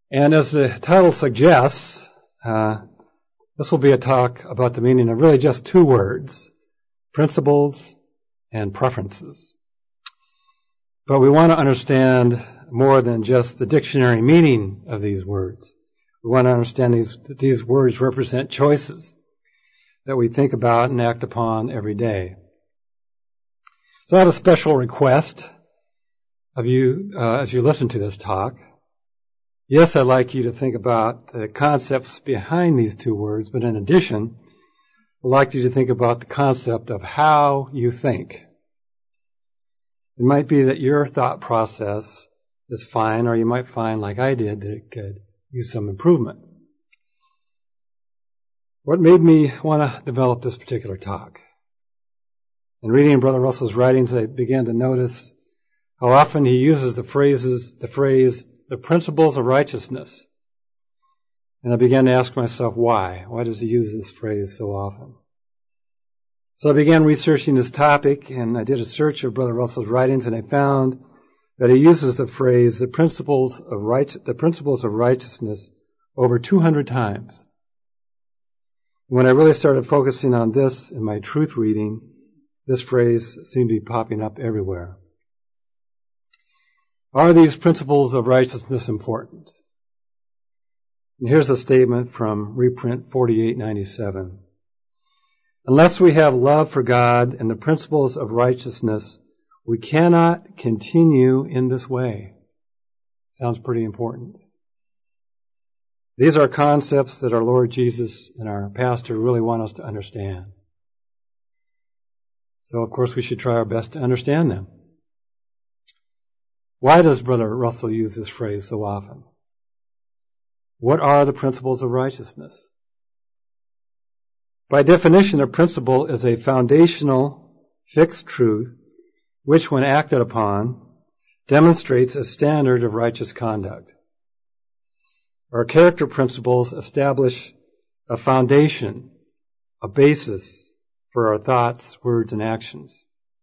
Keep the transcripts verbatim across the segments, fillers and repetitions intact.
And as the title suggests, uh, this will be a talk about the meaning of really just two words, principles and preferences. But we want to understand more than just the dictionary meaning of these words. We want to understand these, that these words represent choices that we think about and act upon every day. So I have a special request of you uh, as you listen to this talk. Yes, I'd like you to think about the concepts behind these two words, but in addition, I'd like you to think about the concept of how you think. It might be that your thought process is fine, or you might find, like I did, that it could use some improvement. What made me want to develop this particular talk? In reading Brother Russell's writings, I began to notice how often he uses the phrases, the phrase, the principles of righteousness. And I began to ask myself, why? Why does he use this phrase so often? So I began researching this topic, and I did a search of Brother Russell's writings, and I found that he uses the phrase, the principles of right, the principles of righteousness, over two hundred times. When I really started focusing on this in my truth reading, this phrase seemed to be popping up everywhere. Are these principles of righteousness important? And here's a statement from reprint forty-eight ninety-seven. Unless we have love for God and the principles of righteousness, we cannot continue in this way. Sounds pretty important. These are concepts that our Lord Jesus and our pastor really want us to understand. So, of course, we should try our best to understand them. Why does Brother Russell use this phrase so often? What are the principles of righteousness? By definition, a principle is a foundational, fixed truth which, when acted upon, demonstrates a standard of righteous conduct. Our character principles establish a foundation, a basis for our thoughts, words, and actions.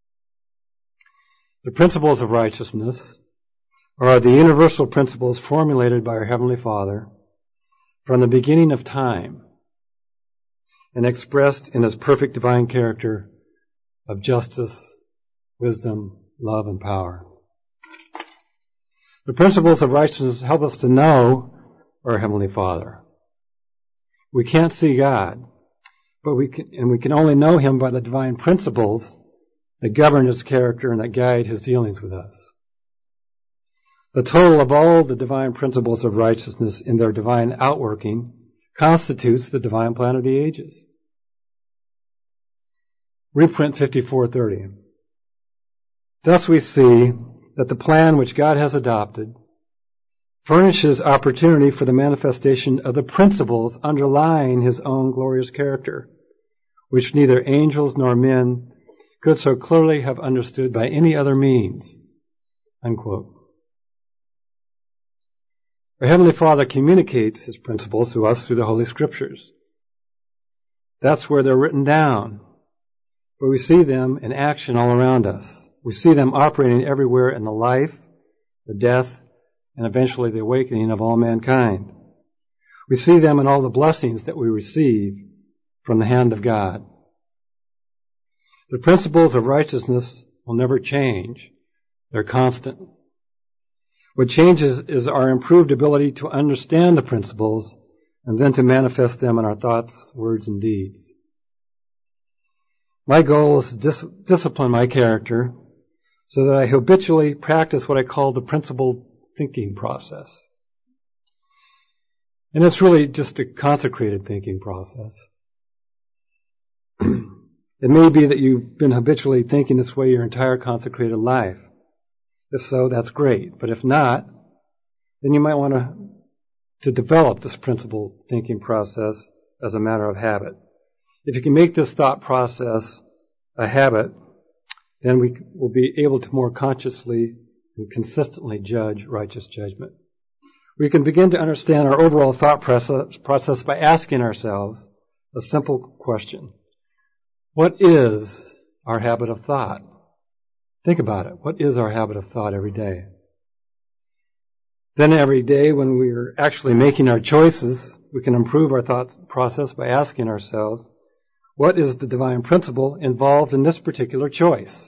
The principles of righteousness are the universal principles formulated by our Heavenly Father from the beginning of time and expressed in His perfect divine character of justice, wisdom, love, and power. The principles of righteousness help us to know our Heavenly Father. We can't see God, but we can, and we can only know Him by the divine principles that govern His character and that guide His dealings with us. The total of all the divine principles of righteousness in their divine outworking constitutes the divine plan of the ages. Reprint fifty-four thirty. Thus we see that the plan which God has adopted furnishes opportunity for the manifestation of the principles underlying His own glorious character, which neither angels nor men could so clearly have understood by any other means. Unquote. Our Heavenly Father communicates His principles to us through the Holy Scriptures. That's where they're written down, but we see them in action all around us. We see them operating everywhere in the life, the death, and eventually the awakening of all mankind. We see them in all the blessings that we receive from the hand of God. The principles of righteousness will never change. They're constant. What changes is our improved ability to understand the principles and then to manifest them in our thoughts, words, and deeds. My goal is to dis- discipline my character so that I habitually practice what I call the principled thinking process. And it's really just a consecrated thinking process. It may be that you've been habitually thinking this way your entire consecrated life. If so, that's great. But if not, then you might want to, to develop this principled thinking process as a matter of habit. If you can make this thought process a habit, then we will be able to more consciously and consistently judge righteous judgment. We can begin to understand our overall thought process, process by asking ourselves a simple question. What is our habit of thought? Think about it. What is our habit of thought every day? Then every day when we're actually making our choices, we can improve our thought process by asking ourselves, what is the divine principle involved in this particular choice?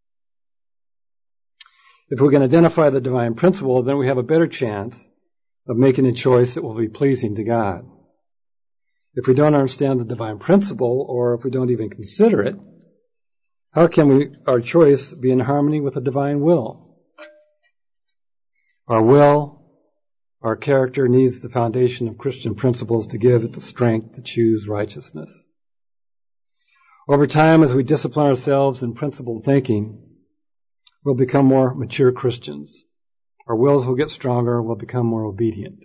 If we can identify the divine principle, then we have a better chance of making a choice that will be pleasing to God. If we don't understand the divine principle, or if we don't even consider it, how can we, our choice be in harmony with the divine will? Our will, our character needs the foundation of Christian principles to give it the strength to choose righteousness. Over time, as we discipline ourselves in principled thinking, we'll become more mature Christians. Our wills will get stronger, we'll become more obedient.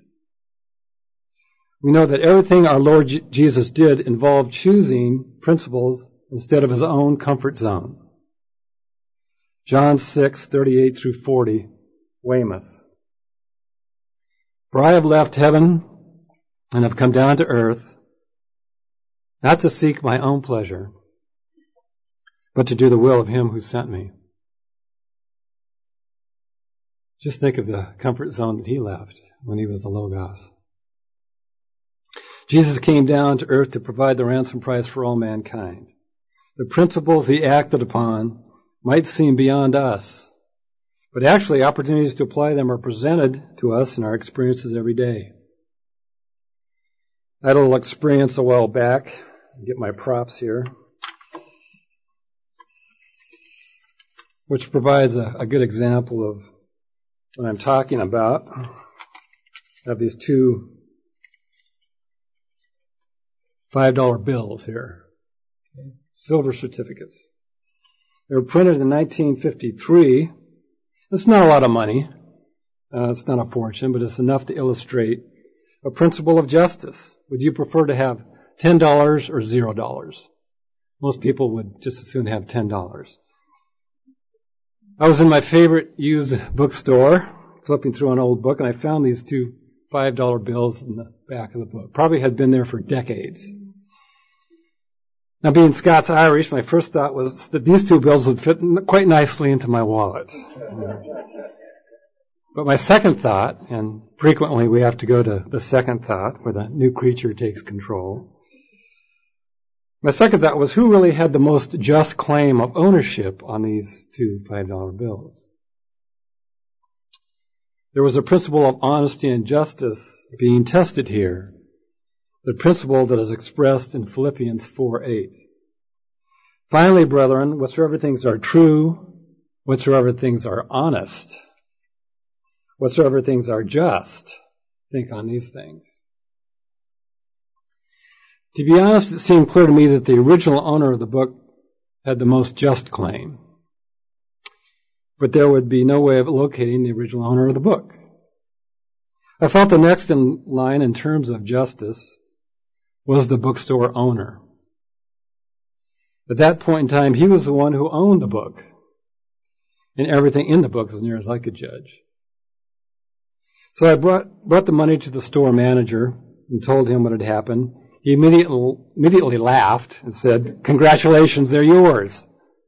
We know that everything our Lord J- Jesus did involved choosing principles instead of his own comfort zone. John six, thirty-eight through forty, Weymouth. For I have left heaven and have come down to earth, not to seek my own pleasure, but to do the will of him who sent me. Just think of the comfort zone that he left when he was the Logos. Jesus came down to earth to provide the ransom price for all mankind. The principles he acted upon might seem beyond us, but actually opportunities to apply them are presented to us in our experiences every day. I had a little experience a while back. I'll get my props here, which provides a, a good example of what I'm talking about. I have these two five dollar bills here, okay. Silver certificates. They were printed in nineteen fifty-three. It's not a lot of money. Uh, it's not a fortune, but it's enough to illustrate a principle of justice. Would you prefer to have ten dollars or zero dollars? Most people would just as soon have ten dollars. I was in my favorite used bookstore, flipping through an old book, and I found these two five dollar bills in the back of the book. Probably had been there for decades. Now, being Scots-Irish, my first thought was that these two bills would fit quite nicely into my wallet. But my second thought, and frequently we have to go to the second thought, where the new creature takes control. My second thought was, who really had the most just claim of ownership on these two five dollar bills? There was a principle of honesty and justice being tested here. The principle that is expressed in Philippians four eight. Finally, brethren, whatsoever things are true, whatsoever things are honest, whatsoever things are just, think on these things. To be honest, it seemed clear to me that the original owner of the book had the most just claim. But there would be no way of locating the original owner of the book. I felt the next in line in terms of justice was the bookstore owner. At that point in time, he was the one who owned the book and everything in the book as near as I could judge. So I brought, brought the money to the store manager and told him what had happened. He immediately, immediately laughed and said, "Congratulations, they're yours."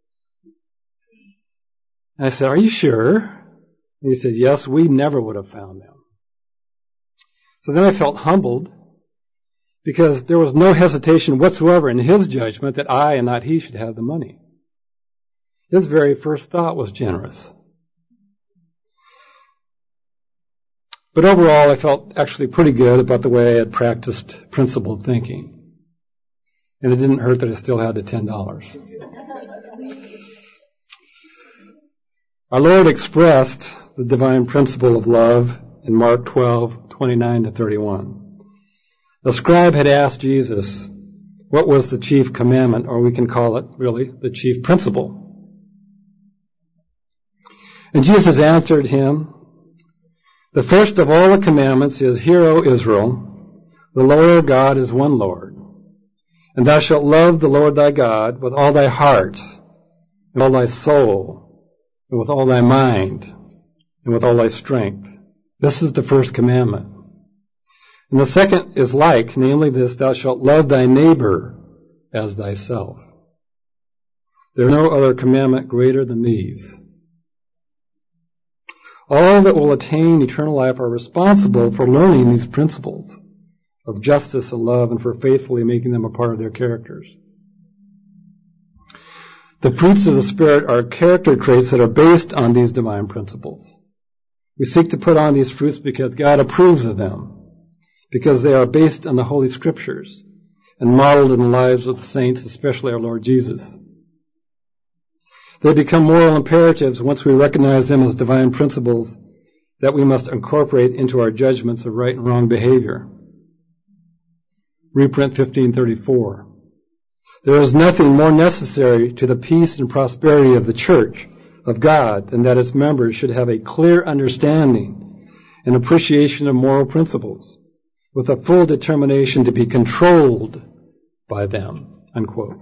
And I said, "Are you sure?" And he said, "Yes, we never would have found them." So then I felt humbled, because there was no hesitation whatsoever in his judgment that I and not he should have the money. His very first thought was generous. But overall, I felt actually pretty good about the way I had practiced principled thinking. And it didn't hurt that I still had the ten dollars. Our Lord expressed the divine principle of love in Mark twelve, twenty-nine to thirty-one. The scribe had asked Jesus what was the chief commandment, or we can call it, really, the chief principle. And Jesus answered him, "The first of all the commandments is, Hear, O Israel, the Lord our God is one Lord. And thou shalt love the Lord thy God with all thy heart, and all thy soul, and with all thy mind, and with all thy strength." This is the first commandment. And the second is like, namely this, thou shalt love thy neighbor as thyself. There is no other commandment greater than these. All that will attain eternal life are responsible for learning these principles of justice and love and for faithfully making them a part of their characters. The fruits of the Spirit are character traits that are based on these divine principles. We seek to put on these fruits because God approves of them, because they are based on the Holy Scriptures and modeled in the lives of the saints, especially our Lord Jesus. They become moral imperatives once we recognize them as divine principles that we must incorporate into our judgments of right and wrong behavior. Reprint fifteen thirty-four. There is nothing more necessary to the peace and prosperity of the Church of God than that its members should have a clear understanding and appreciation of moral principles with a full determination to be controlled by them, unquote.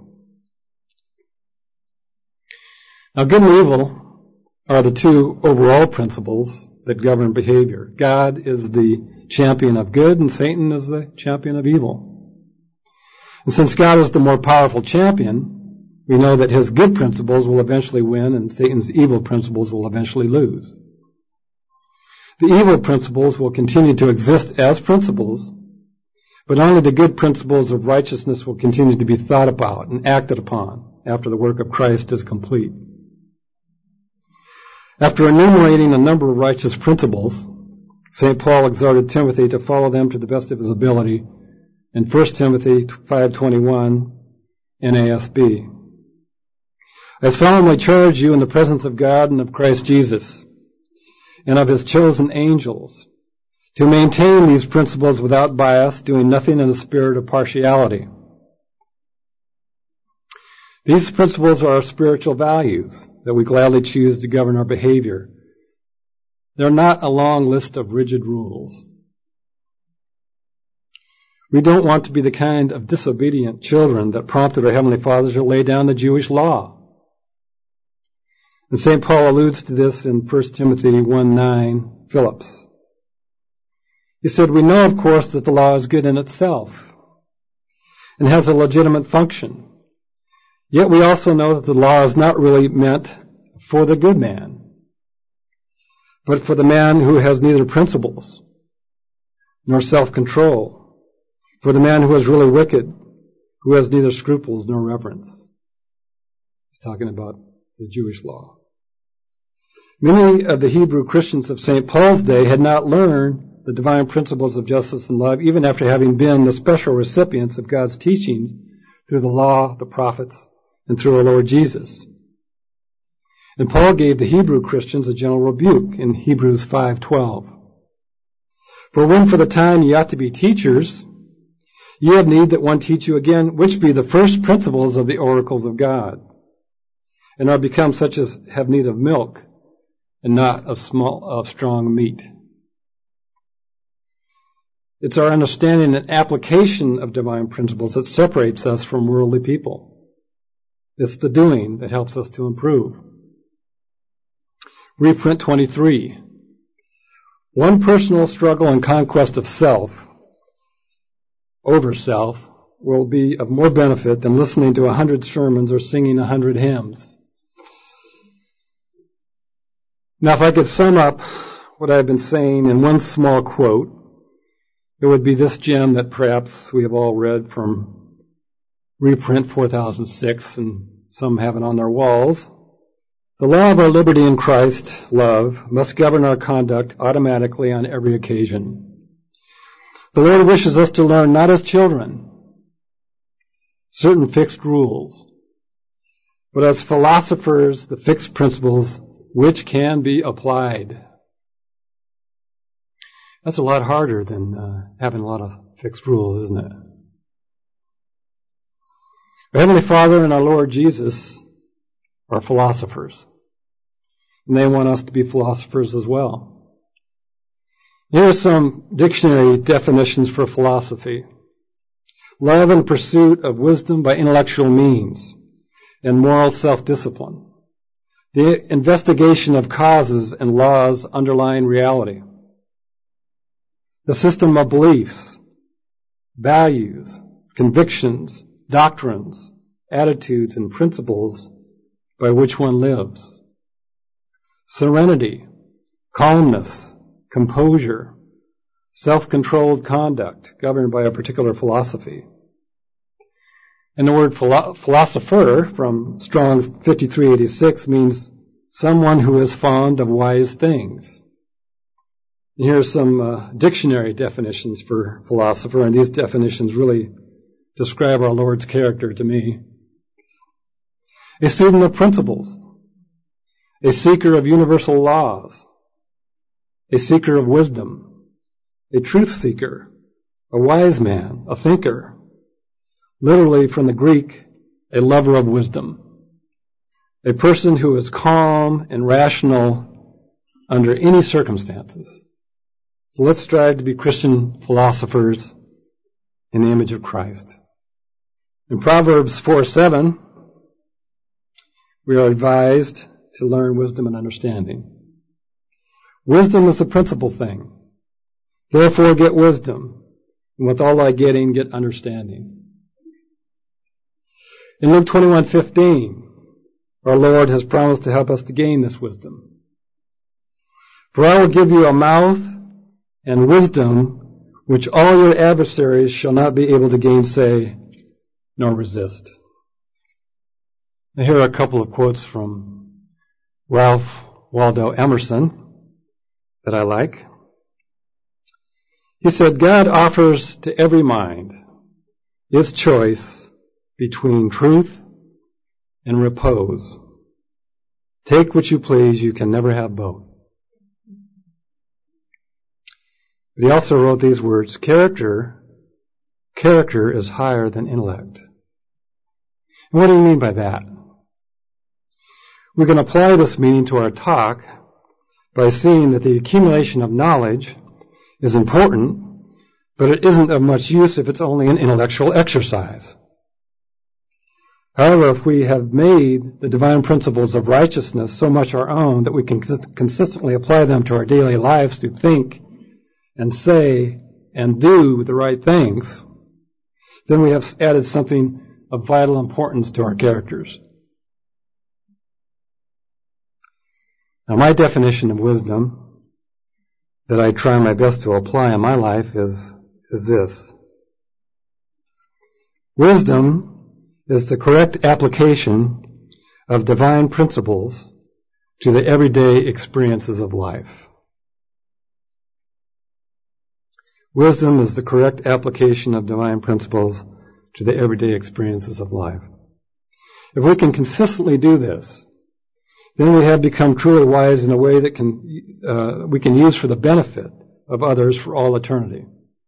Now, good and evil are the two overall principles that govern behavior. God is the champion of good, and Satan is the champion of evil. And since God is the more powerful champion, we know that his good principles will eventually win, and Satan's evil principles will eventually lose. The evil principles will continue to exist as principles, but only the good principles of righteousness will continue to be thought about and acted upon after the work of Christ is complete. After enumerating a number of righteous principles, Saint Paul exhorted Timothy to follow them to the best of his ability in First Timothy five twenty-one N A S B. I solemnly charge you in the presence of God and of Christ Jesus and of his chosen angels to maintain these principles without bias, doing nothing in a spirit of partiality. These principles are our spiritual values that we gladly choose to govern our behavior. They're not a long list of rigid rules. We don't want to be the kind of disobedient children that prompted our Heavenly Father to lay down the Jewish law. And Saint Paul alludes to this in First Timothy one nine, Phillips. He said, we know, of course, that the law is good in itself and has a legitimate function. Yet we also know that the law is not really meant for the good man, but for the man who has neither principles nor self-control, for the man who is really wicked, who has neither scruples nor reverence. He's talking about the Jewish law. Many of the Hebrew Christians of Saint Paul's day had not learned the divine principles of justice and love, even after having been the special recipients of God's teachings through the law, the prophets, and through our Lord Jesus. And Paul gave the Hebrew Christians a gentle rebuke in Hebrews five twelve. For when for the time ye ought to be teachers, ye have need that one teach you again, which be the first principles of the oracles of God, and are become such as have need of milk, and not of small of strong meat. It's our understanding and application of divine principles that separates us from worldly people. It's the doing that helps us to improve. Reprint twenty-three. One personal struggle and conquest of self over self will be of more benefit than listening to a hundred sermons or singing a hundred hymns. Now, if I could sum up what I've been saying in one small quote, it would be this gem that perhaps we have all read from Reprint four thousand six, and some have it on their walls. The law of our liberty in Christ, love, must govern our conduct automatically on every occasion. The Lord wishes us to learn, not as children, certain fixed rules, but as philosophers, the fixed principles which can be applied. That's a lot harder than uh, having a lot of fixed rules, isn't it? Our Heavenly Father and our Lord Jesus are philosophers, and they want us to be philosophers as well. Here are some dictionary definitions for philosophy. Love and pursuit of wisdom by intellectual means and moral self-discipline. The investigation of causes and laws underlying reality. The system of beliefs, values, convictions, doctrines, attitudes, and principles by which one lives. Serenity, calmness, composure, self-controlled conduct governed by a particular philosophy. And the word philo- philosopher from Strong's fifty-three eighty-six means someone who is fond of wise things. And here are some uh, dictionary definitions for philosopher, and these definitions really describe our Lord's character to me. A student of principles, a seeker of universal laws, a seeker of wisdom, a truth seeker, a wise man, a thinker, literally from the Greek, a lover of wisdom, a person who is calm and rational under any circumstances. So let's strive to be Christian philosophers in the image of Christ. In Proverbs four seven, we are advised to learn wisdom and understanding. Wisdom is the principal thing. Therefore get wisdom, and with all thy getting, get understanding. In Luke twenty-one fifteen, our Lord has promised to help us to gain this wisdom. For I will give you a mouth and wisdom which all your adversaries shall not be able to gainsay nor resist. Now, here are a couple of quotes from Ralph Waldo Emerson that I like. He said, God offers to every mind his choice between truth and repose. Take which you please, you can never have both. But he also wrote these words, character, character is higher than intellect. And what do you mean by that? We can apply this meaning to our talk by seeing that the accumulation of knowledge is important, but it isn't of much use if it's only an intellectual exercise. However, if we have made the divine principles of righteousness so much our own that we can consistently apply them to our daily lives to think and say and do the right things, then we have added something of vital importance to our characters. Now, my definition of wisdom that I try my best to apply in my life is, is this. Wisdom is the correct application of divine principles to the everyday experiences of life. Wisdom is the correct application of divine principles to the everyday experiences of life. If we can consistently do this, then we have become truly wise in a way that can uh, we can use for the benefit of others for all eternity.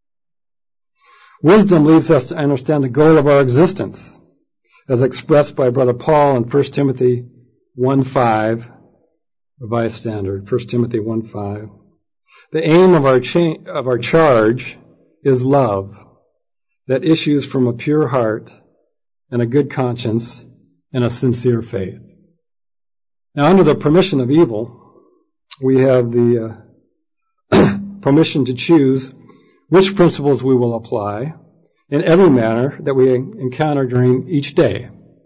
Wisdom leads us to understand the goal of our existence, as expressed by Brother Paul in First Timothy one five, Revised Standard, First Timothy one five. The aim of our, cha- of our charge is love that issues from a pure heart and a good conscience and a sincere faith. Now, under the permission of evil, we have the uh, permission to choose which principles we will apply in every manner that we encounter during each day.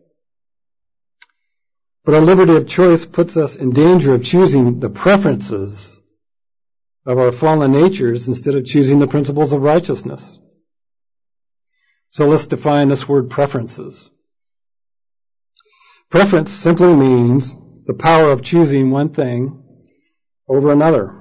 But our liberty of choice puts us in danger of choosing the preferences of our fallen natures instead of choosing the principles of righteousness. So let's define this word preferences. Preference simply means the power of choosing one thing over another.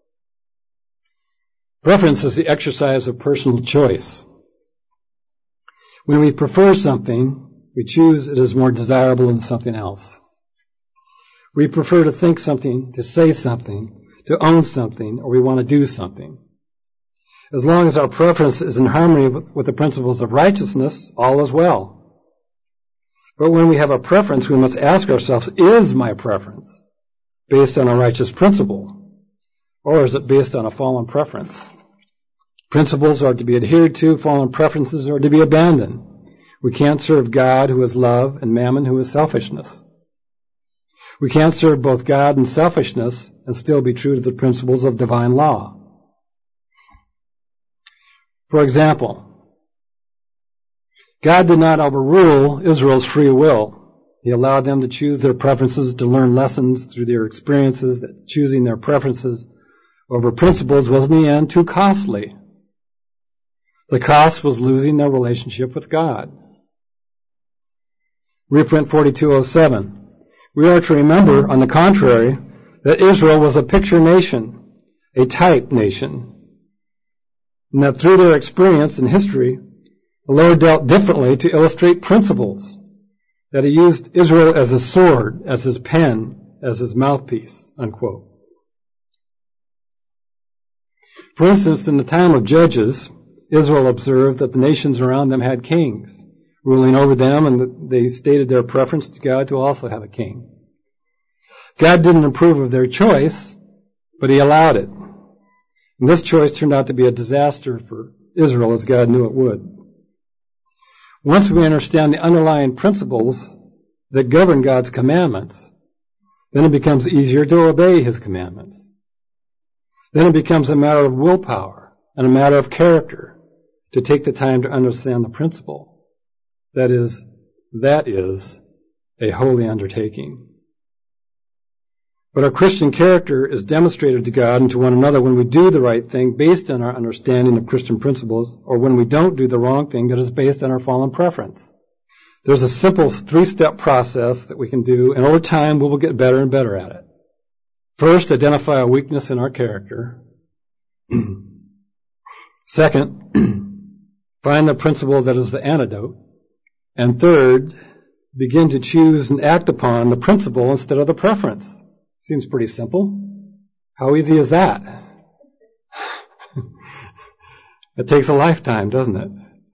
Preference is the exercise of personal choice. When we prefer something, we choose it as more desirable than something else. We prefer to think something, to say something, to own something, or we want to do something. As long as our preference is in harmony with the principles of righteousness, all is well. But when we have a preference, we must ask ourselves, is my preference based on a righteous principle, or is it based on a fallen preference? Principles are to be adhered to, fallen preferences are to be abandoned. We can't serve God, who is love, and mammon, who is selfishness. We can't serve both God and selfishness and still be true to the principles of divine law. For example, God did not overrule Israel's free will He allowed them to choose their preferences, to learn lessons through their experiences, that choosing their preferences over principles was in the end too costly. The cost was losing their relationship with God. Reprint forty-two oh seven. We are to remember, on the contrary, that Israel was a picture nation, a type nation, and that through their experience and history, the Lord dealt differently to illustrate principles, that he used Israel as his sword, as his pen, as his mouthpiece, unquote. For instance, in the time of Judges, Israel observed that the nations around them had kings ruling over them, and they stated their preference to God to also have a king. God didn't approve of their choice, but he allowed it. And this choice turned out to be a disaster for Israel, as God knew it would. Once we understand the underlying principles that govern God's commandments, then it becomes easier to obey his commandments. Then it becomes a matter of willpower and a matter of character to take the time to understand the principle. That is, that is a holy undertaking. But our Christian character is demonstrated to God and to one another when we do the right thing based on our understanding of Christian principles, or when we don't do the wrong thing that is based on our fallen preference. There's a simple three-step process that we can do, and over time we will get better and better at it. First, identify a weakness in our character. Second, find the principle that is the antidote. And third, begin to choose and act upon the principle instead of the preference. Seems pretty simple. How easy is that? It takes a lifetime, doesn't it?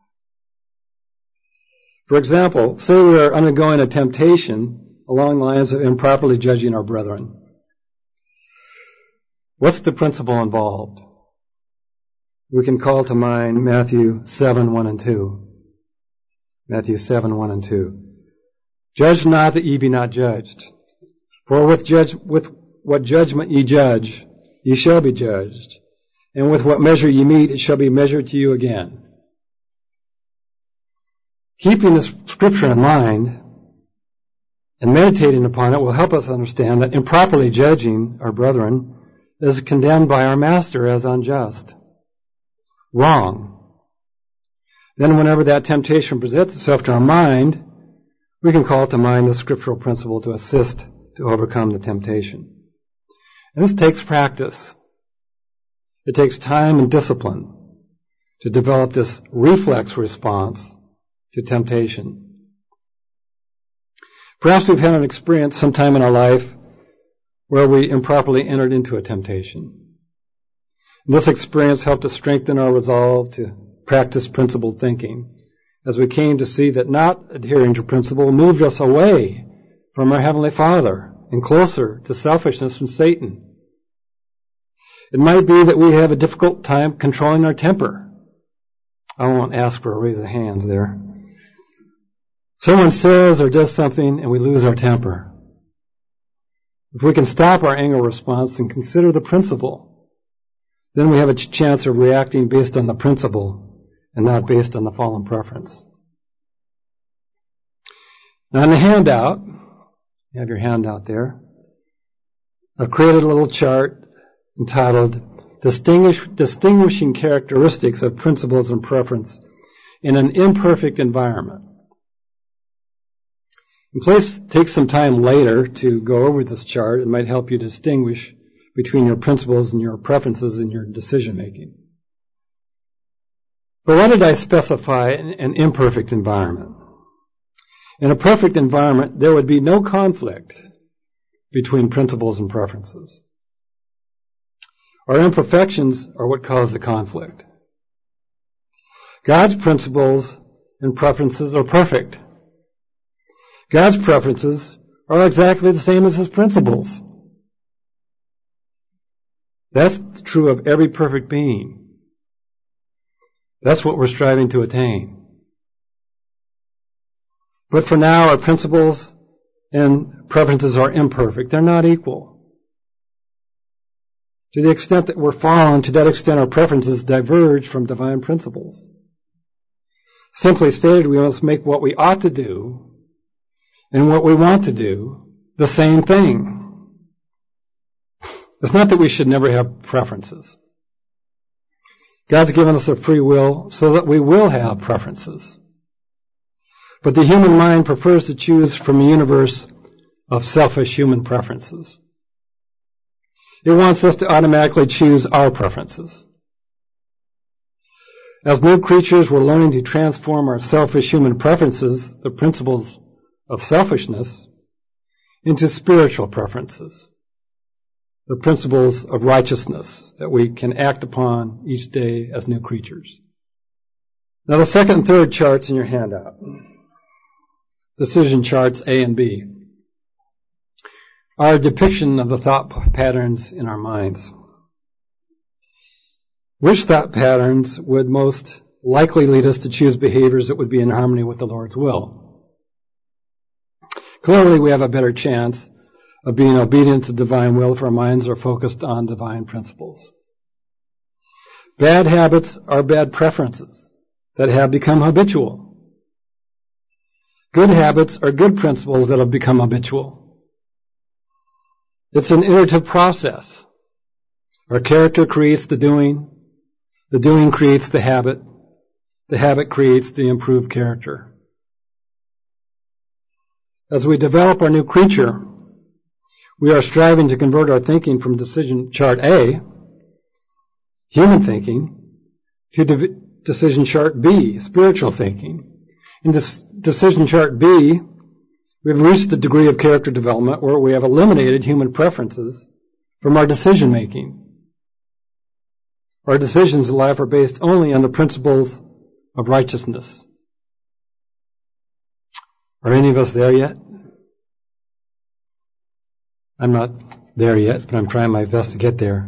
For example, say we are undergoing a temptation along the lines of improperly judging our brethren. What's the principle involved? We can call to mind Matthew seven, one and two. Matthew seven, one and two. Judge not that ye be not judged. For with judge, with what judgment ye judge, ye shall be judged. And with what measure ye meet, it shall be measured to you again. Keeping this scripture in mind and meditating upon it will help us understand that improperly judging our brethren is condemned by our Master as unjust. Wrong. Then whenever that temptation presents itself to our mind, we can call to mind the scriptural principle to assist to overcome the temptation. And this takes practice. It takes time and discipline to develop this reflex response to temptation. Perhaps we've had an experience sometime in our life where we improperly entered into a temptation. This experience helped us strengthen our resolve to practice principled thinking, as we came to see that not adhering to principle moved us away from our Heavenly Father and closer to selfishness and Satan. It might be that we have a difficult time controlling our temper. I won't ask for a raise of hands there. Someone says or does something and we lose our temper. If we can stop our anger response and consider the principle, then we have a chance of reacting based on the principle and not based on the fallen preference. Now in the handout, you have your handout there, I've created a little chart entitled Distinguish, Distinguishing Characteristics of Principles and Preference in an Imperfect Environment. And please take some time later to go over this chart. It might help you distinguish between your principles and your preferences in your decision making. But why did I specify an, an imperfect environment? In a perfect environment, there would be no conflict between principles and preferences. Our imperfections are what cause the conflict. God's principles and preferences are perfect. God's preferences are exactly the same as his principles. That's true of every perfect being. That's what we're striving to attain. But for now, our principles and preferences are imperfect. They're not equal. To the extent that we're fallen, to that extent our preferences diverge from divine principles. Simply stated, we must make what we ought to do and what we want to do the same thing. It's not that we should never have preferences. God's given us a free will so that we will have preferences. But the human mind prefers to choose from a universe of selfish human preferences. It wants us to automatically choose our preferences. As new creatures, we're learning to transform our selfish human preferences, the principles of selfishness, into spiritual preferences, the principles of righteousness that we can act upon each day as new creatures. Now the second and third charts in your handout, decision charts A and B, are a depiction of the thought patterns in our minds. Which thought patterns would most likely lead us to choose behaviors that would be in harmony with the Lord's will? Clearly, we have a better chance of being obedient to divine will if our minds are focused on divine principles. Bad habits are bad preferences that have become habitual. Good habits are good principles that have become habitual. It's an iterative process. Our character creates the doing. The doing creates the habit. The habit creates the improved character. As we develop our new creature, we are striving to convert our thinking from decision chart A, human thinking, to de- decision chart B, spiritual thinking. In this decision chart B, we've reached the degree of character development where we have eliminated human preferences from our decision making. Our decisions in life are based only on the principles of righteousness. Are any of us there yet? I'm not there yet, but I'm trying my best to get there.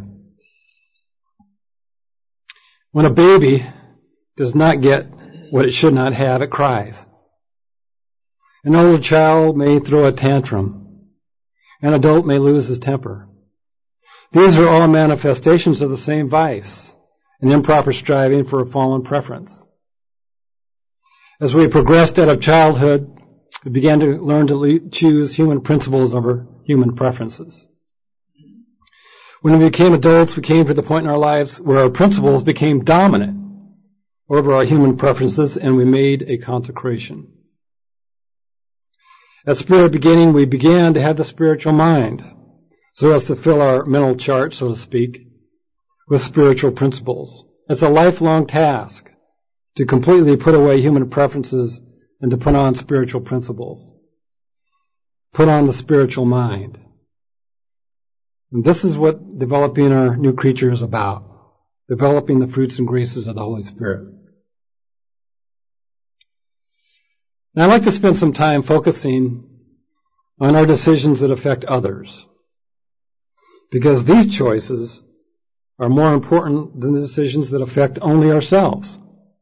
When a baby does not get what it should not have, it cries. An older child may throw a tantrum. An adult may lose his temper. These are all manifestations of the same vice, an improper striving for a fallen preference. As we progressed out of childhood, we began to learn to le- choose human principles over human preferences. When we became adults, we came to the point in our lives where our principles became dominant over our human preferences, and we made a consecration. At spirit beginning, we began to have the spiritual mind, so as to fill our mental chart, so to speak, with spiritual principles. It's a lifelong task to completely put away human preferences and to put on spiritual principles. Put on the spiritual mind. And this is what developing our new creature is about. Developing the fruits and graces of the Holy Spirit. Now I'd like to spend some time focusing on our decisions that affect others. Because these choices are more important than the decisions that affect only ourselves.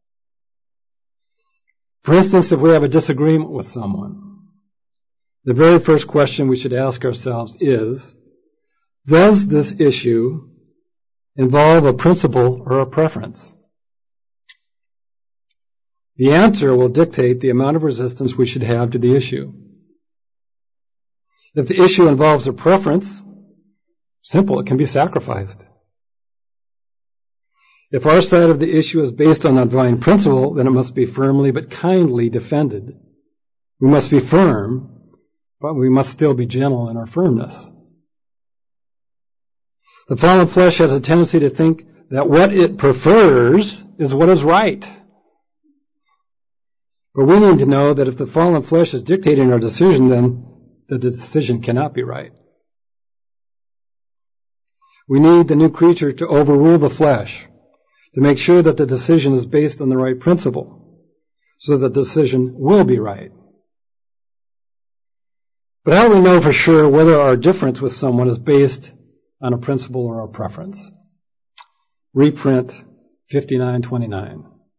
For instance, if we have a disagreement with someone, the very first question we should ask ourselves is, does this issue involve a principle or a preference? The answer will dictate the amount of resistance we should have to the issue. If the issue involves a preference, simple, it can be sacrificed. If our side of the issue is based on a divine principle, then it must be firmly but kindly defended. We must be firm, but we must still be gentle in our firmness. The fallen flesh has a tendency to think that what it prefers is what is right. But we need to know that if the fallen flesh is dictating our decision, then the decision cannot be right. We need the new creature to overrule the flesh, to make sure that the decision is based on the right principle, so that the decision will be right. But how do we know for sure whether our difference with someone is based on a principle or a preference? Reprint fifty-nine twenty-nine.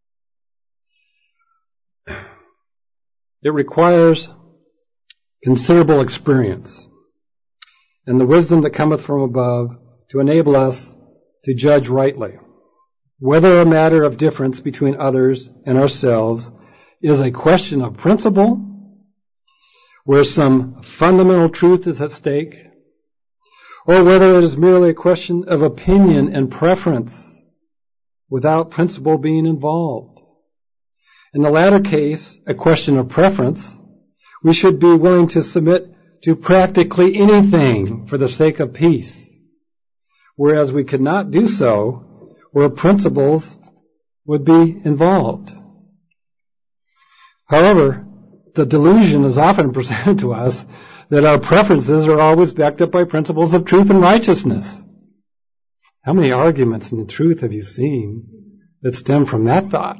It requires considerable experience and the wisdom that cometh from above to enable us to judge rightly whether a matter of difference between others and ourselves is a question of principle where some fundamental truth is at stake, or whether it is merely a question of opinion and preference without principle being involved. In the latter case, a question of preference, we should be willing to submit to practically anything for the sake of peace, whereas we could not do so where principles would be involved. However, the delusion is often presented to us that our preferences are always backed up by principles of truth and righteousness. How many arguments in the truth have you seen that stem from that thought?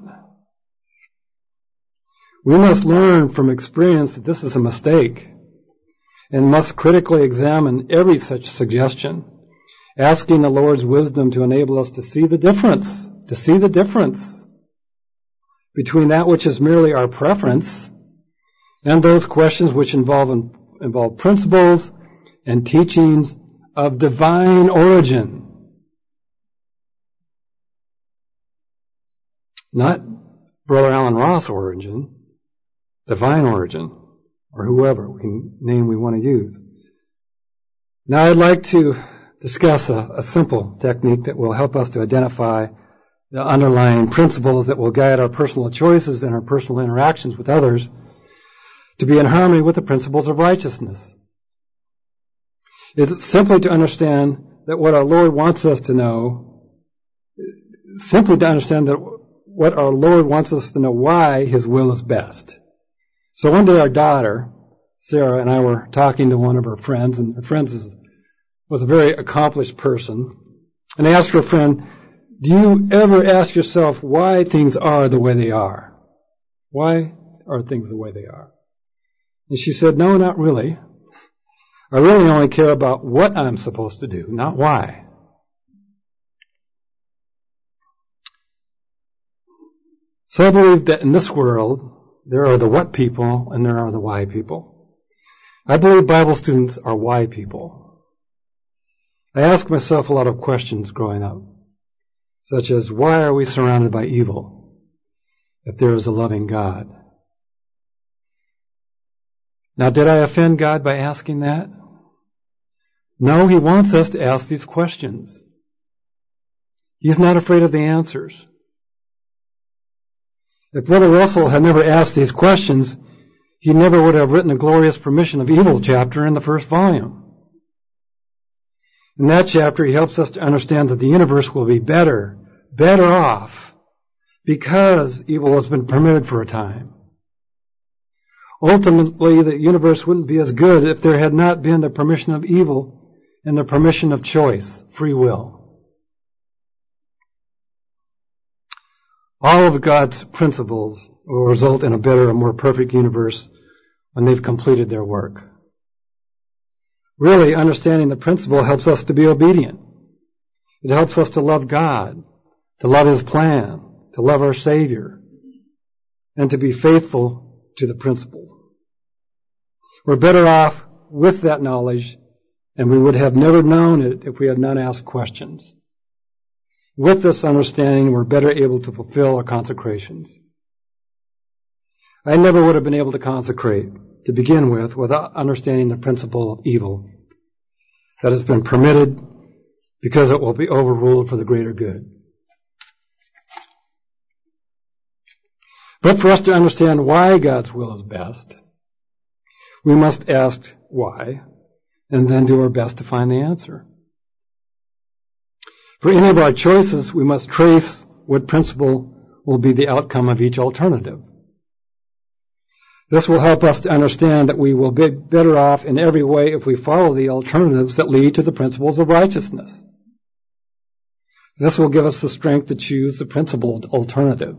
We must learn from experience that this is a mistake and must critically examine every such suggestion, asking the Lord's wisdom to enable us to see the difference, to see the difference between that which is merely our preference and those questions which involve, involve principles and teachings of divine origin. Not Brother Alan Ross origin, divine origin, or whoever we can name we want to use. Now I'd like to discuss a, a simple technique that will help us to identify the underlying principles that will guide our personal choices and our personal interactions with others to be in harmony with the principles of righteousness. It's simply to understand that what our Lord wants us to know, simply to understand that what our Lord wants us to know why His will is best. So one day our daughter, Sarah, and I were talking to one of her friends, and her friend was a very accomplished person, and I asked her friend, do you ever ask yourself why things are the way they are? Why are things the way they are? And she said, no, not really. I really only care about what I'm supposed to do, not why. So I believe that in this world, there are the what people and there are the why people. I believe Bible students are why people. I ask myself a lot of questions growing up, such as, why are we surrounded by evil if there is a loving God? Now, did I offend God by asking that? No, He wants us to ask these questions. He's not afraid of the answers. If Brother Russell had never asked these questions, he never would have written a glorious permission of evil chapter in the first volume. In that chapter, he helps us to understand that the universe will be better, better off, because evil has been permitted for a time. Ultimately, the universe wouldn't be as good if there had not been the permission of evil and the permission of choice, free will. All of God's principles will result in a better and more perfect universe when they've completed their work. Really, understanding the principle helps us to be obedient. It helps us to love God, to love His plan, to love our Savior, and to be faithful to the principle. We're better off with that knowledge, and we would have never known it if we had not asked questions. With this understanding, we're better able to fulfill our consecrations. I never would have been able to consecrate to begin with without understanding the principle of evil that has been permitted because it will be overruled for the greater good. But for us to understand why God's will is best, we must ask why and then do our best to find the answer. For any of our choices, we must trace what principle will be the outcome of each alternative. This will help us to understand that we will be better off in every way if we follow the alternatives that lead to the principles of righteousness. This will give us the strength to choose the principled alternative.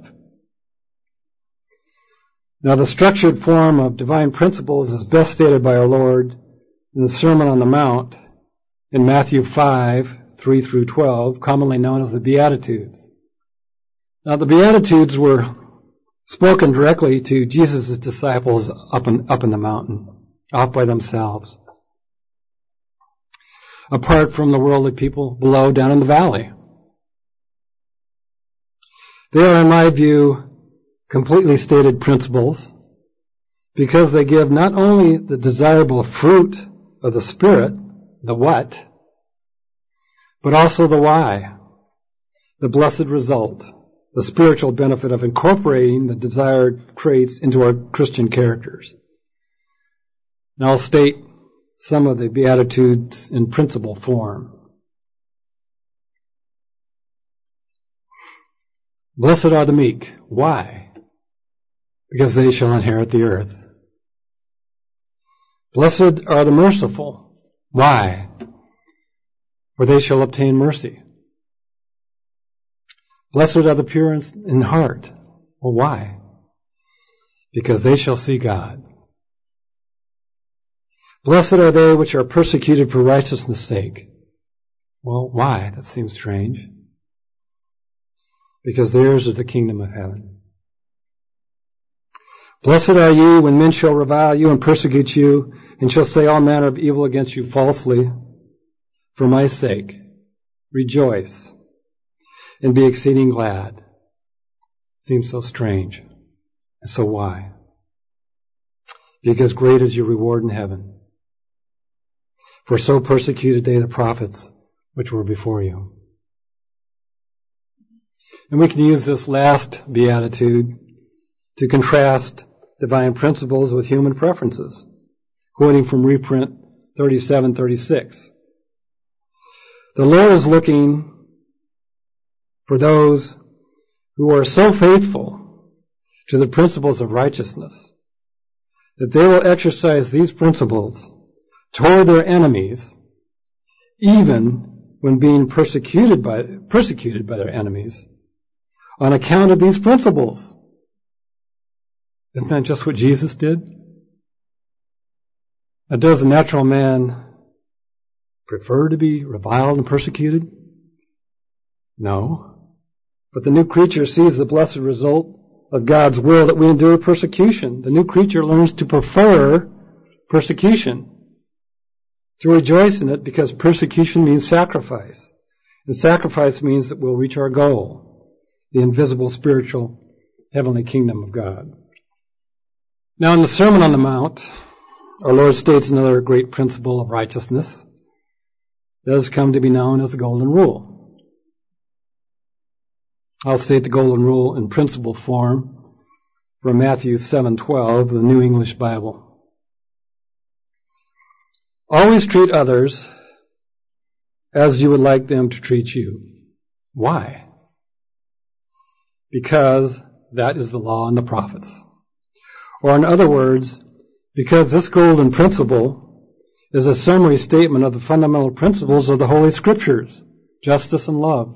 Now, the structured form of divine principles is best stated by our Lord in the Sermon on the Mount in Matthew five, three through twelve, commonly known as the Beatitudes. Now, the Beatitudes were spoken directly to Jesus' disciples up in, up in the mountain, off by themselves, apart from the worldly people below, down in the valley. They are, in my view, completely stated principles because they give not only the desirable fruit of the Spirit, the what, but also the why, the blessed result, the spiritual benefit of incorporating the desired traits into our Christian characters. Now I'll state some of the Beatitudes in principle form. Blessed are the meek. Why? Because they shall inherit the earth. Blessed are the merciful. Why? For they shall obtain mercy. Blessed are the pure in heart. Well, why? Because they shall see God. Blessed are they which are persecuted for righteousness' sake. Well, why? That seems strange. Because theirs is the kingdom of heaven. Blessed are ye when men shall revile you and persecute you, and shall say all manner of evil against you falsely. For my sake, rejoice and be exceeding glad. Seems so strange. And so why? Because great is your reward in heaven. For so persecuted they the prophets which were before you. And we can use this last beatitude to contrast divine principles with human preferences, quoting from reprint thirty-seven thirty-six. The Lord is looking for those who are so faithful to the principles of righteousness that they will exercise these principles toward their enemies, even when being persecuted by persecuted by their enemies, on account of these principles. Isn't that just what Jesus did? Now, does the natural man prefer to be reviled and persecuted? No. But the new creature sees the blessed result of God's will that we endure persecution. The new creature learns to prefer persecution, to rejoice in it, because persecution means sacrifice. And sacrifice means that we'll reach our goal, the invisible, spiritual, heavenly kingdom of God. Now, in the Sermon on the Mount, our Lord states another great principle of righteousness that has come to be known as the Golden Rule. I'll state the Golden Rule in principle form from Matthew seven twelve, the New English Bible. Always treat others as you would like them to treat you. Why? Because that is the law and the prophets. Or in other words, because this golden principle is a summary statement of the fundamental principles of the Holy Scriptures, justice and love.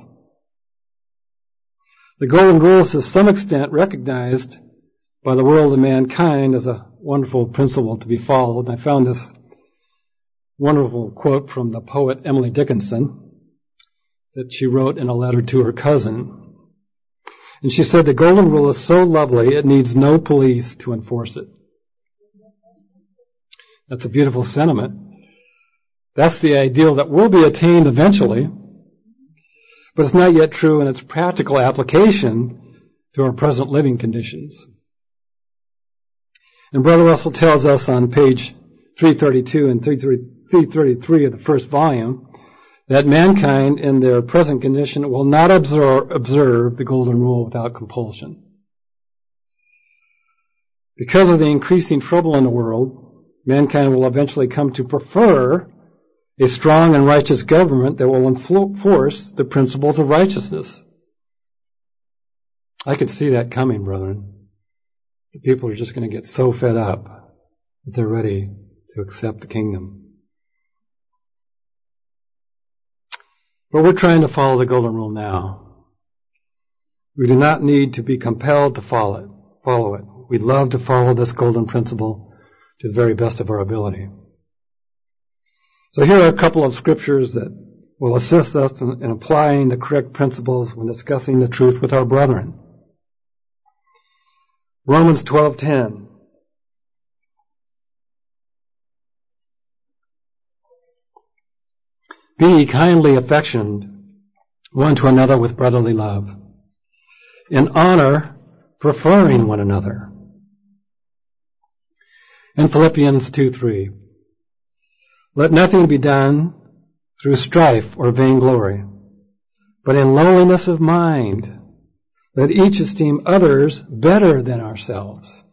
The Golden Rule is to some extent recognized by the world of mankind as a wonderful principle to be followed. I found this wonderful quote from the poet Emily Dickinson that she wrote in a letter to her cousin. And she said, the Golden Rule is so lovely, it needs no police to enforce it. That's a beautiful sentiment. That's the ideal that will be attained eventually, but it's not yet true in its practical application to our present living conditions. And Brother Russell tells us on page three thirty-two and three thirty-three of the first volume that mankind in their present condition will not observe, observe the Golden Rule without compulsion. Because of the increasing trouble in the world, mankind will eventually come to prefer a strong and righteous government that will enforce the principles of righteousness. I could see that coming, brethren. The people are just going to get so fed up that they're ready to accept the kingdom. But we're trying to follow the Golden Rule now. We do not need to be compelled to follow it. Follow it. We love to follow this golden principle to the very best of our ability. So here are a couple of scriptures that will assist us in, in applying the correct principles when discussing the truth with our brethren. Romans twelve ten. Be kindly affectioned one to another with brotherly love, in honor preferring one another, And Philippians two three. Let nothing be done through strife or vainglory, but in lowliness of mind, let each esteem others better than ourselves.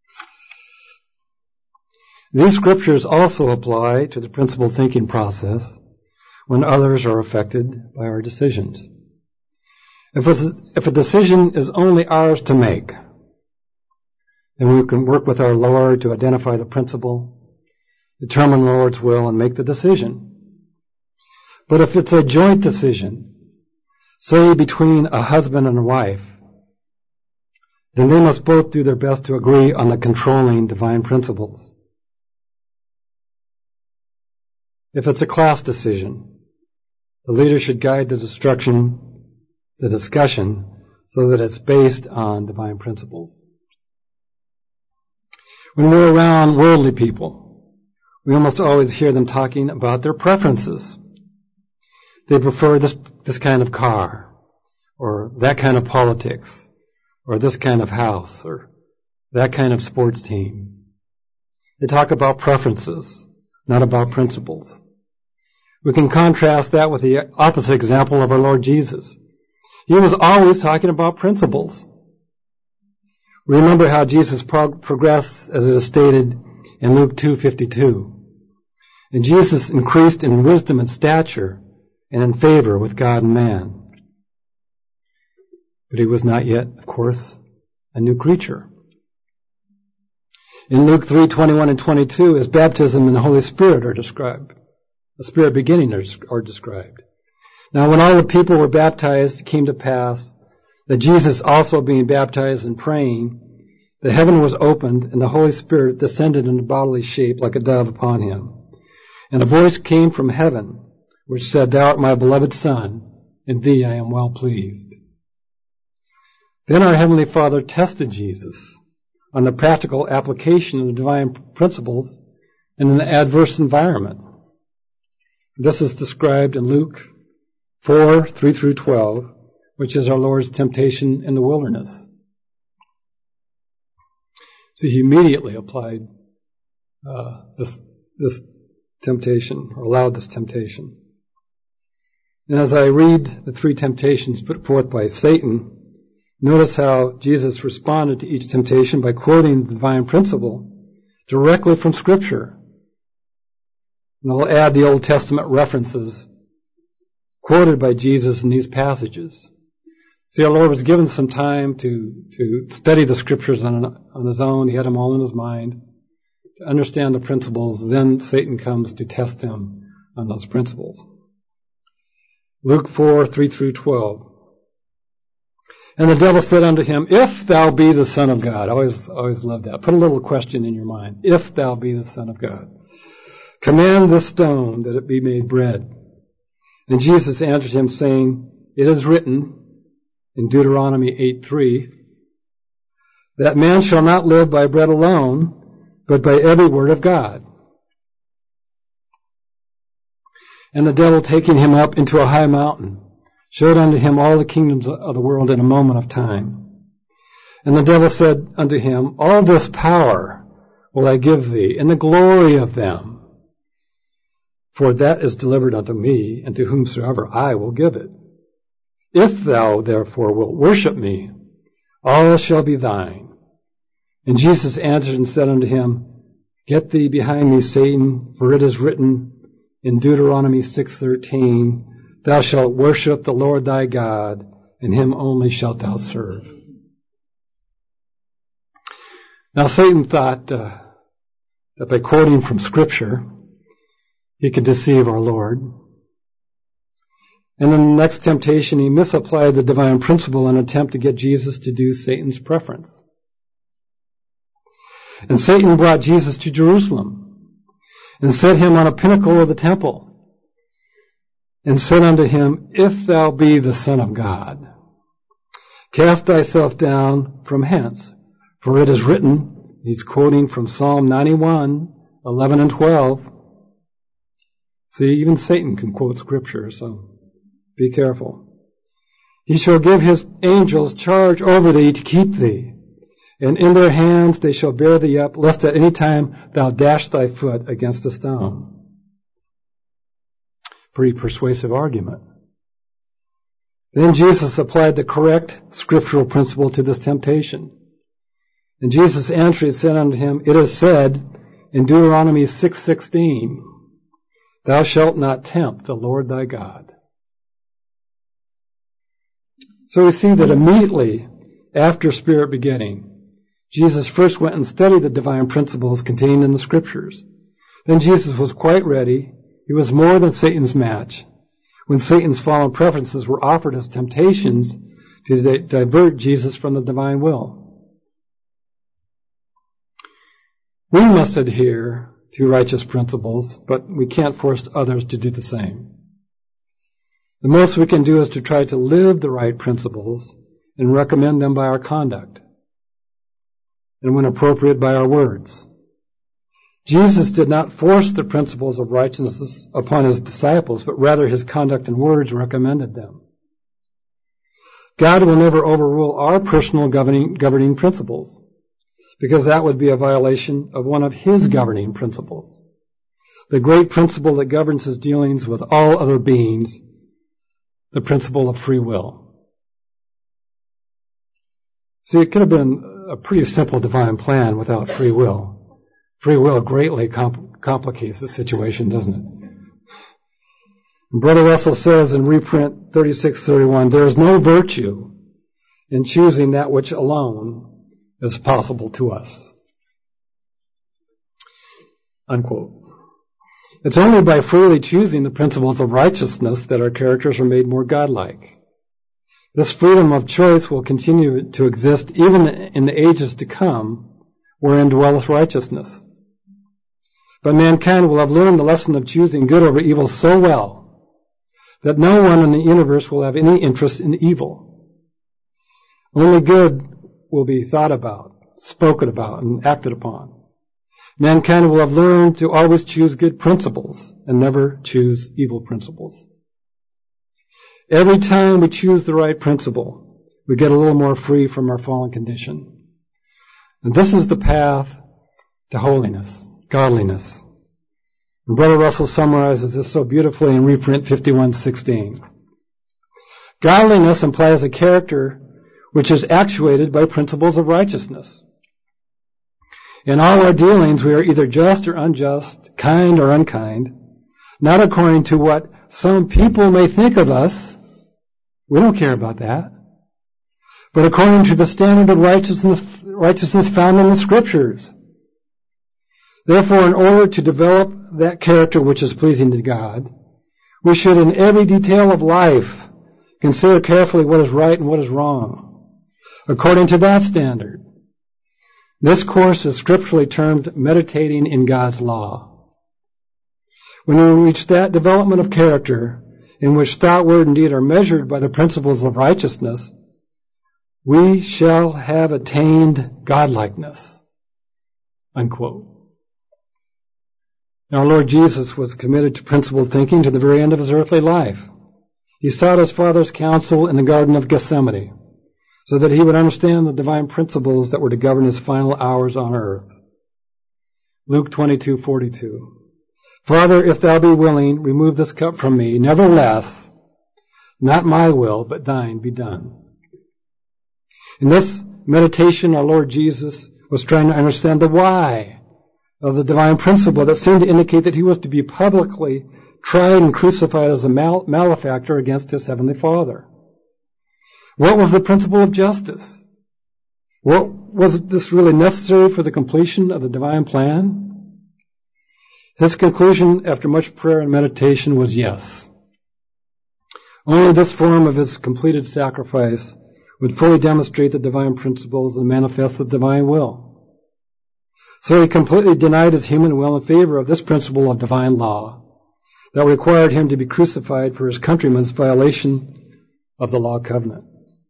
These scriptures also apply to the principled thinking process when others are affected by our decisions. If a, if a decision is only ours to make, then we can work with our Lord to identify the principle, determine the Lord's will, and make the decision. But if it's a joint decision, say between a husband and a wife, then they must both do their best to agree on the controlling divine principles. If it's a class decision, the leader should guide the destruction, the discussion, so that it's based on divine principles. When we're around worldly people, we almost always hear them talking about their preferences. They prefer this, this kind of car, or that kind of politics, or this kind of house, or that kind of sports team. They talk about preferences, not about principles. We can contrast that with the opposite example of our Lord Jesus. He was always talking about principles. Remember how Jesus prog- progressed, as it is stated in Luke two fifty-two. And Jesus increased in wisdom and stature and in favor with God and man. But he was not yet, of course, a new creature. In Luke three twenty-one and twenty-two, his baptism and the Holy Spirit are described. The Spirit beginning are described. Now, when all the people were baptized, it came to pass that Jesus also being baptized and praying, the heaven was opened, and the Holy Spirit descended in a bodily shape like a dove upon him. And a voice came from heaven, which said, Thou art my beloved Son, in thee I am well pleased. Then our Heavenly Father tested Jesus on the practical application of the divine principles in an adverse environment. This is described in Luke four, three through twelve, which is our Lord's temptation in the wilderness. See, he immediately applied uh, this, this temptation, or allowed this temptation. And as I read the three temptations put forth by Satan, notice how Jesus responded to each temptation by quoting the divine principle directly from Scripture. And I'll add the Old Testament references quoted by Jesus in these passages. See, our Lord was given some time to, to study the Scriptures on, on his own. He had them all in his mind to understand the principles. Then Satan comes to test him on those principles. Luke four, three through twelve. And the devil said unto him, If thou be the Son of God. I always, always love that. Put a little question in your mind. If thou be the Son of God, command this stone that it be made bread. And Jesus answered him, saying, It is written in Deuteronomy eight three, that man shall not live by bread alone, but by every word of God. And the devil, taking him up into a high mountain, showed unto him all the kingdoms of the world in a moment of time. And the devil said unto him, All this power will I give thee, and the glory of them. For that is delivered unto me, and to whomsoever I will give it. If thou therefore wilt worship me, all shall be thine. And Jesus answered and said unto him, Get thee behind me, Satan, for it is written in Deuteronomy six thirteen, Thou shalt worship the Lord thy God, and him only shalt thou serve. Now Satan thought uh, that by quoting from Scripture, he could deceive our Lord. And in the next temptation, he misapplied the divine principle in an attempt to get Jesus to do Satan's preference. And Satan brought Jesus to Jerusalem and set him on a pinnacle of the temple and said unto him, If thou be the Son of God, cast thyself down from hence, for it is written, he's quoting from Psalm ninety-one, eleven and twelve. See, even Satan can quote Scripture, so be careful. He shall give his angels charge over thee to keep thee, and in their hands they shall bear thee up, lest at any time thou dash thy foot against a stone. Pretty persuasive argument. Then Jesus applied the correct scriptural principle to this temptation. And Jesus answered and said unto him, It is said in Deuteronomy six sixteen, Thou shalt not tempt the Lord thy God. So we see that immediately after spirit begetting, Jesus first went and studied the divine principles contained in the Scriptures. Then Jesus was quite ready. He was more than Satan's match when Satan's fallen preferences were offered as temptations to di- divert Jesus from the divine will. We must adhere to righteous principles, but we can't force others to do the same. The most we can do is to try to live the right principles and recommend them by our conduct, and when appropriate by our words. Jesus did not force the principles of righteousness upon his disciples, but rather his conduct and words recommended them. God will never overrule our personal governing, governing principles, because that would be a violation of one of his governing principles, the great principle that governs his dealings with all other beings, the principle of free will. See, it could have been a pretty simple divine plan without free will. Free will greatly comp- complicates the situation, doesn't it? And Brother Russell says in reprint thirty-six thirty-one, there is no virtue in choosing that which alone is possible to us. Unquote. It's only by freely choosing the principles of righteousness that our characters are made more godlike. This freedom of choice will continue to exist even in the ages to come, wherein dwelleth righteousness. But mankind will have learned the lesson of choosing good over evil so well that no one in the universe will have any interest in evil. Only good will be thought about, spoken about, and acted upon. Mankind will have learned to always choose good principles and never choose evil principles. Every time we choose the right principle, we get a little more free from our fallen condition. And this is the path to holiness, godliness. And Brother Russell summarizes this so beautifully in reprint fifty-one sixteen. Godliness implies a character which is actuated by principles of righteousness. In all our dealings, we are either just or unjust, kind or unkind, not according to what some people may think of us. We don't care about that. But according to the standard of righteousness, righteousness found in the Scriptures. Therefore, in order to develop that character which is pleasing to God, we should in every detail of life consider carefully what is right and what is wrong, according to that standard. This course is scripturally termed meditating in God's law. When we reach that development of character, in which thought, word, and deed are measured by the principles of righteousness, we shall have attained godlikeness. Unquote. Our Lord Jesus was committed to principled thinking to the very end of his earthly life. He sought his Father's counsel in the Garden of Gethsemane, so that he would understand the divine principles that were to govern his final hours on earth. Luke twenty-two forty-two. Father, if thou be willing, remove this cup from me. Nevertheless, not my will, but thine be done. In this meditation, our Lord Jesus was trying to understand the why of the divine principle that seemed to indicate that he was to be publicly tried and crucified as a mal- malefactor against his heavenly Father. What was the principle of justice? What, was this really necessary for the completion of the divine plan? His conclusion, after much prayer and meditation, was yes. Only this form of his completed sacrifice would fully demonstrate the divine principles and manifest the divine will. So he completely denied his human will in favor of this principle of divine law that required him to be crucified for his countrymen's violation of the law covenant.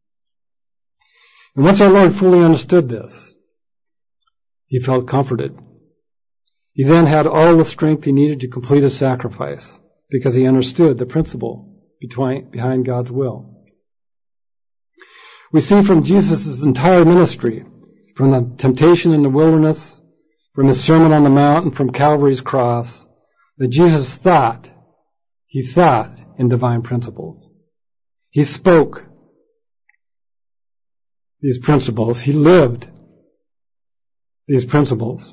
And once our Lord fully understood this, he felt comforted. He then had all the strength he needed to complete his sacrifice because he understood the principle behind God's will. We see from Jesus' entire ministry, from the temptation in the wilderness, from his Sermon on the Mount, and from Calvary's cross, that Jesus thought, he thought in divine principles. He spoke these principles. He lived these principles.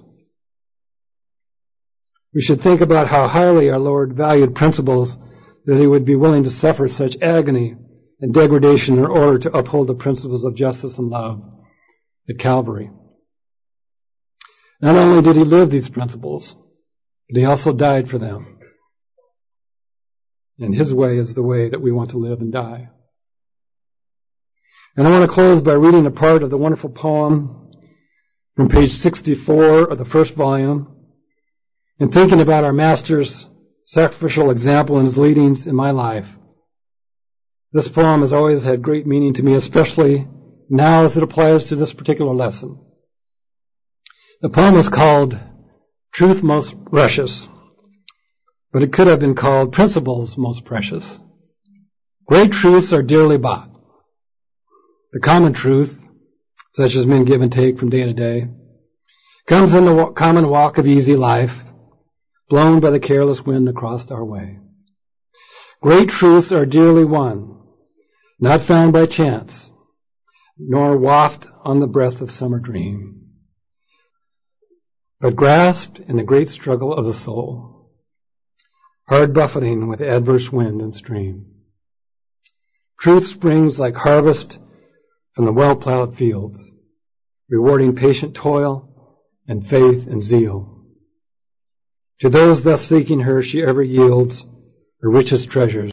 We should think about how highly our Lord valued principles, that he would be willing to suffer such agony and degradation in order to uphold the principles of justice and love at Calvary. Not only did he live these principles, but he also died for them. And his way is the way that we want to live and die. And I want to close by reading a part of the wonderful poem from page sixty-four of the first volume, and thinking about our Master's sacrificial example and his leadings in my life. This poem has always had great meaning to me, especially now as it applies to this particular lesson. The poem is called Truth Most Precious, but it could have been called Principles Most Precious. Great truths are dearly bought. The common truth, such as men give and take from day to day, comes in the common walk of easy life, blown by the careless wind across our way. Great truths are dearly won, not found by chance, nor waft on the breath of summer dream, but grasped in the great struggle of the soul, hard buffeting with adverse wind and stream. Truth springs like harvest from the well-plowed fields, rewarding patient toil and faith and zeal. To those thus seeking her, she ever yields her richest treasures.